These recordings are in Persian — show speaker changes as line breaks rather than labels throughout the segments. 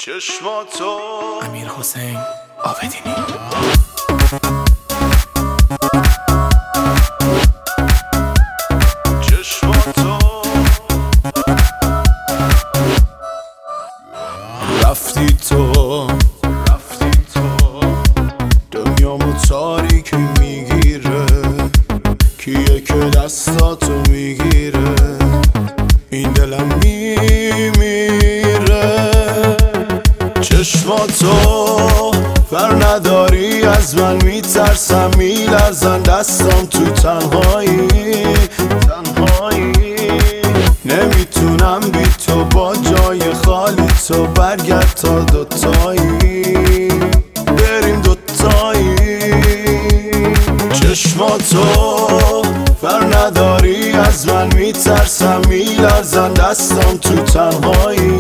چشماتو
امیر حسین آبدینی.
چشماتو
رفتی تو دنیامو تاریکی میگیره، کیه که دستاتو میگیره، این دلم میمیره. چشماتو فر نداری از من، میترسم میلرزن دستام تو تنهایی. نمیتونم بی تو با جای خالی تو، برگرد تا دوتایی بریم دوتایی. چشماتو فر نداری از من، میترسم میلرزن دستام تو تنهایی.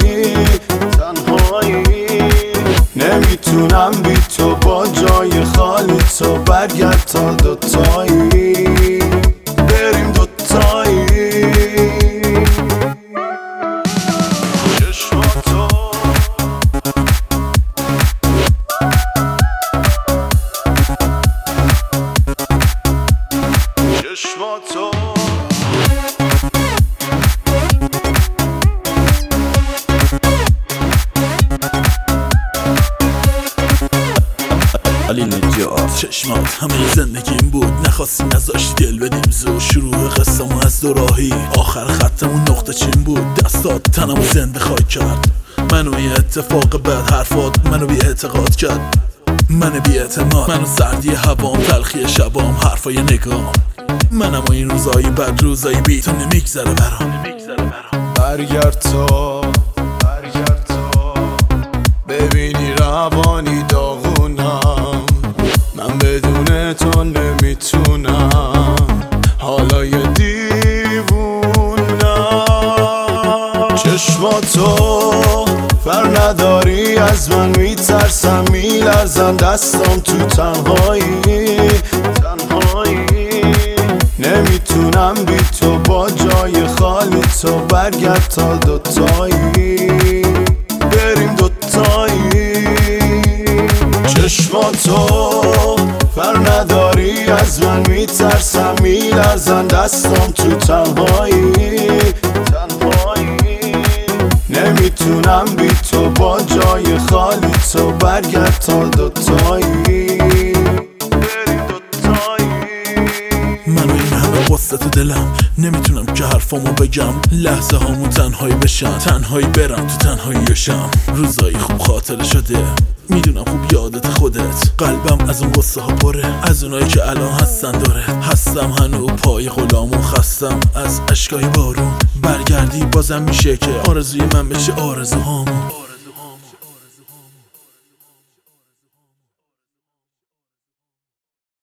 نمیتونم بی تو با جای خالی تو، برگرد تا دوتایی بریم دوتایی.
چشماتو چشماتو
علی نجات. چشمات همه زندگیم بود، نخواستی نذاشتی دل بدیم زود. شروع قصه‌مون از دوراهی، آخر خطمون نقطه چین بود. دستات تنمو زنده خواهی کرد، منو یه اتفاق بد، حرفات منو بی اعتقاد کرد. من بی اعتماد، منو سردی هوام، تلخی شبام، حرفای نگام. منم و این روزایی بد، روزایی بی تو نمیگذره برام.
برگرد تو ببینی روانی داغونم، من بدون تو نمیتونم، حالا یه دیوونم. چشماتو فر نداری از من، میترسم میلرزن دستام تو تنهایی. نمیتونم بی تو با جای خالی تو، برگرد تا دوتایی بریم دوتایی. چشماتو فر نداری از من، میترسم میلرزن دستام تو تنهایی. نمیتونم بی تو با جای خالی تو، برگرد تا دوتایی بریم دوتایی.
منو این همه قصه تو دلم، نمیتونم که حرفامو بگم. لحظه هامون تنهایی بشن، تنهایی برم تو تنهایی شم. روزایی خوب خاطره شده، میدونم خوب یادت خودت. قلبم از اون قصه ها پره، از اونایی که الان هستن داره. هستم هنو پای غلامون، خستم از اشکای بارون. برگردی بازم میشه که آرزوی من بشه آرزوهامون.